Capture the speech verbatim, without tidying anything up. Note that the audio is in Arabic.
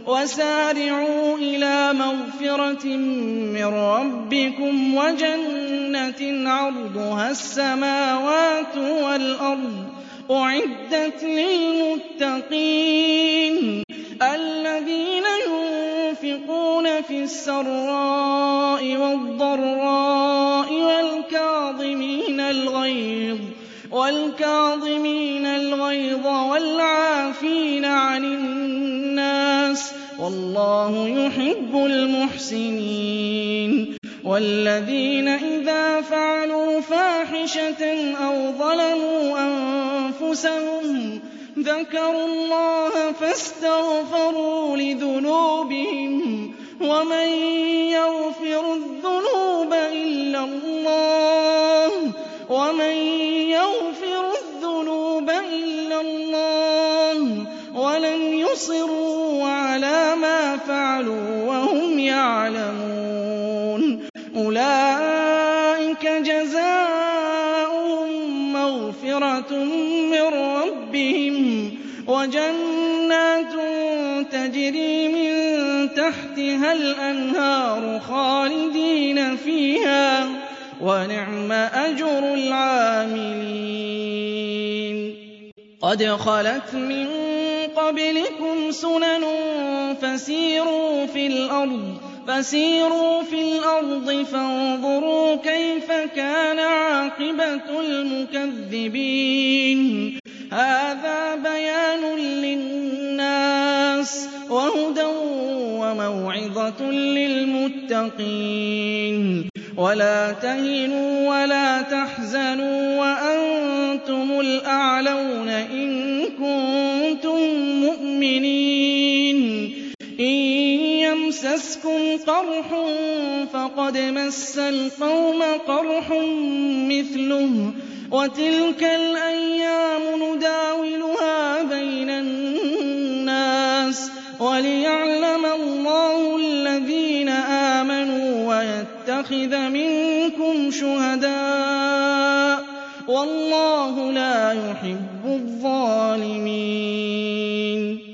وَسَارِعُوا إِلَىٰ مَغْفِرَةٍ مِّن رَّبِّكُمْ وَجَنَّةٍ عَرْضُهَا السَّمَاوَاتُ وَالْأَرْضُ أُعِدَّتْ لِلْمُتَّقِينَ الَّذِينَ يُنفِقُونَ فِي السَّرَّاءِ وَالضَّرَّاءِ وَالْكَاظِمِينَ الْغَيْظَ وَالْعَافِينَ عَنِ النَّاسِ ۗ وَاللَّهُ يُحِبُّ الْمُحْسِنِينَ وَالَّذِينَ إِذَا فَعَلُوا فَاحِشَةً أَوْ ظَلَمُوا أَنفُسَهُمْ ذَكَرُوا اللَّهَ فَاسْتَغْفَرُوا لِذُنُوبِهِمْ ۗ وَمَن يَغْفِرُ الذُّنُوبَ إِلَّا اللَّهُ وَمَن يَغْفِرُ الذُّنُوبَ إِلَّا اللَّهُ وَلَمْ يُصِرُّوا عَلَىٰ مَا فَعَلُوا وَهُمْ يَعْلَمُونَ أُولَٰئِكَ جَزَاؤُهُم مَّغْفِرَةٌ مِّن رَّبِّهِمْ وَجَنَّاتٌ تَجْرِي مِن تَحْتِهَا الْأَنْهَارُ خَالِدِينَ فِيهَا ۚ وَنِعْمَ أَجْرُ الْعَامِلِينَ قَدْ خَلَتْ مِن قَبْلِكُمْ سُنَنٌ فَسِيرُوا فِي الْأَرْضِ فَانظُرُوا كَيْفَ كَانَ عَاقِبَةُ الْمُكَذِّبِينَ هَٰذَا بَيَانٌ لِّلنَّاسِ وَهُدًى وَمَوْعِظَةٌ لِّلْمُتَّقِينَ وَلَا تَهِنُوا وَلَا تَحْزَنُوا وَأَنتُمُ الْأَعْلَوْنَ إِن كُنتُم مُّؤْمِنِينَ إِن يَمْسَسْكُمْ قَرْحٌ فَقَدْ مَسَّ الْقَوْمَ قَرْحٌ مِّثْلُهُ ۚ وَتِلْكَ الْأَيَّامُ نُدَاوِلُهَا بَيْنَ النَّاسِ وَلِيَعْلَمَ اللَّهُ الَّذِينَ آمَنُوا وَيَتَّخِذَ مِنكُمْ شُهَدَاءَ ۗ وَاللَّهُ لَا يُحِبُّ الظَّالِمِينَ